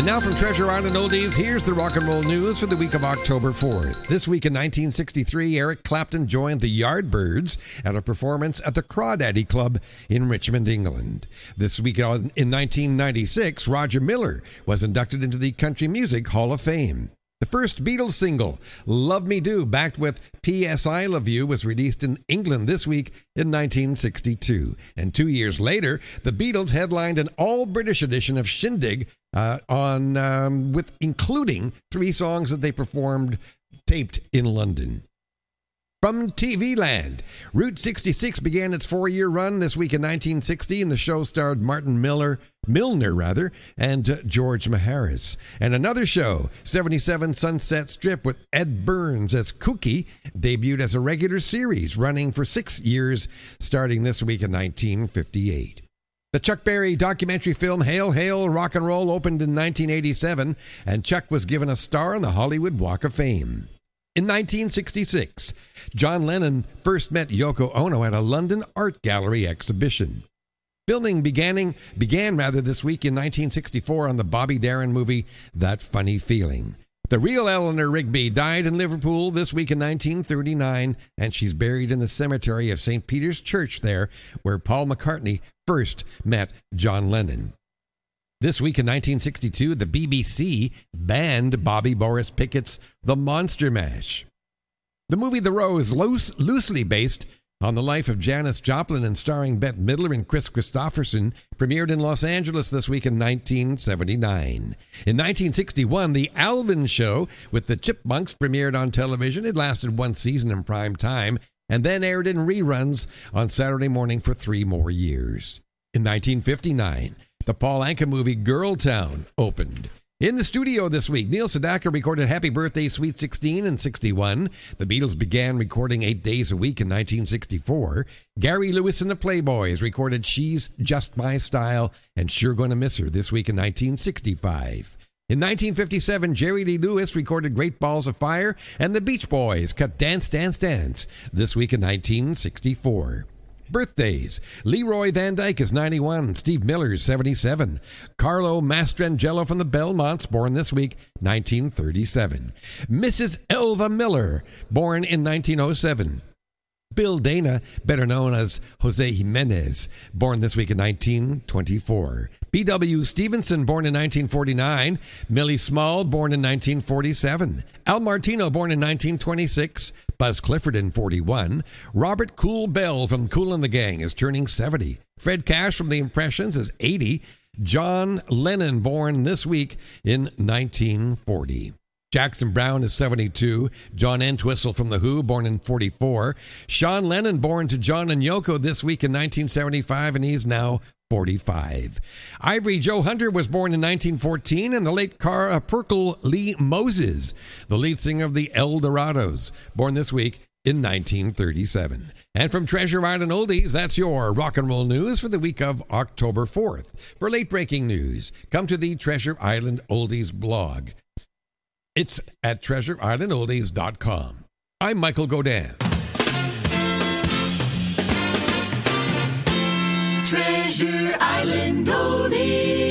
And now from Treasure Island Oldies, here's the rock and roll news for the week of October 4th. This week in 1963, Eric Clapton joined the Yardbirds at a performance at the Crawdaddy Club in Richmond, England. This week in 1996, Roger Miller was inducted into the Country Music Hall of Fame. The first Beatles single, Love Me Do, backed with P.S. I Love You, was released in England this week in 1962. And 2 years later, the Beatles headlined an all-British edition of Shindig with including 3 songs that they performed taped in London. From TV Land, Route 66 began its 4-year run this week in 1960, and the show starred Martin Milner, and George Maharis. And another show, 77 Sunset Strip with Ed Burns as Kooky, debuted as a regular series, running for 6 years, starting this week in 1958. The Chuck Berry documentary film Hail, Hail, Rock and Roll opened in 1987, and Chuck was given a star on the Hollywood Walk of Fame. In 1966, John Lennon first met Yoko Ono at a London art gallery exhibition. Filming began this week in 1964 on the Bobby Darin movie That Funny Feeling. The real Eleanor Rigby died in Liverpool this week in 1939, and she's buried in the cemetery of St. Peter's Church there, where Paul McCartney first met John Lennon. This week in 1962, the BBC banned Bobby Boris Pickett's The Monster Mash. The movie The Rose, loosely based on the life of Janis Joplin and starring Bette Midler and Chris Christopherson, premiered in Los Angeles this week in 1979. In 1961, The Alvin Show with the Chipmunks premiered on television. It lasted 1 season in prime time and then aired in reruns on Saturday morning for 3 more years. In 1959, the Paul Anka movie Girl Town opened. In the studio this week, Neil Sedaka recorded Happy Birthday Sweet 16 in 61. The Beatles began recording 8 days a week in 1964. Gary Lewis and the Playboys recorded She's Just My Style and Sure Gonna Miss Her this week in 1965. In 1957, Jerry Lee Lewis recorded Great Balls of Fire, and the Beach Boys cut Dance, Dance, Dance this week in 1964. Birthdays. Leroy Van Dyke is 91. Steve Miller is 77. Carlo Mastrangelo from the Belmonts, born this week, 1937. Mrs. Elva Miller, born in 1907. Bill Dana, better known as Jose Jimenez, born this week in 1924. B.W. Stevenson, born in 1949. Millie Small, born in 1947. Al Martino, born in 1926. Buzz Clifford in 41. Robert Cool Bell from Kool and the Gang is turning 70. Fred Cash from The Impressions is 80. John Lennon, born this week in 1940. Jackson Browne is 72. John Entwistle from The Who, born in 44. Sean Lennon, born to John and Yoko this week in 1975, and he's now 45. Ivory Joe Hunter was born in 1914, and the late Perkle Lee Moses, the lead singer of the El Dorados, born this week in 1937. And from Treasure Island Oldies, that's your rock and roll news for the week of October 4th. For late-breaking news, come to the Treasure Island Oldies blog. It's at treasureislandoldies.com. I'm Michael Godin. Treasure Island Oldies.